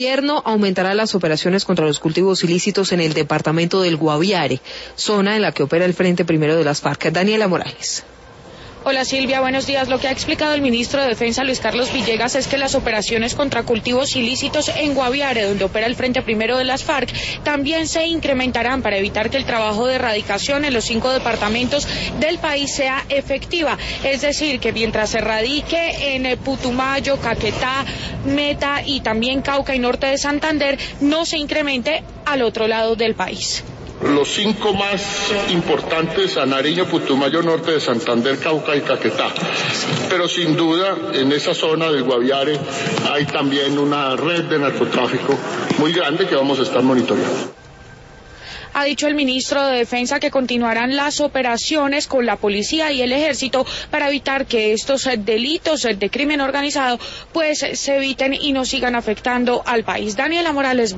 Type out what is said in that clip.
El gobierno aumentará las operaciones contra los cultivos ilícitos en el departamento del Guaviare, zona en la que opera el Frente Primero de las FARC. Daniela Morales. Hola Silvia, buenos días. Lo que ha explicado el ministro de Defensa, Luis Carlos Villegas, es que las operaciones contra cultivos ilícitos en Guaviare, donde opera el Frente Primero de las FARC, también se incrementarán para evitar que el trabajo de erradicación en los 5 departamentos del país sea efectiva. Es decir, que mientras se erradique en Putumayo, Caquetá, Meta y también Cauca y norte de Santander, no se incremente al otro lado del país. Los 5 más importantes, a Nariño, Putumayo, norte de Santander, Cauca y Caquetá. Pero sin duda, en esa zona del Guaviare hay también una red de narcotráfico muy grande que vamos a estar monitoreando. Ha dicho el ministro de Defensa que continuarán las operaciones con la policía y el ejército para evitar que estos delitos de crimen organizado pues se eviten y no sigan afectando al país. Daniela Morales.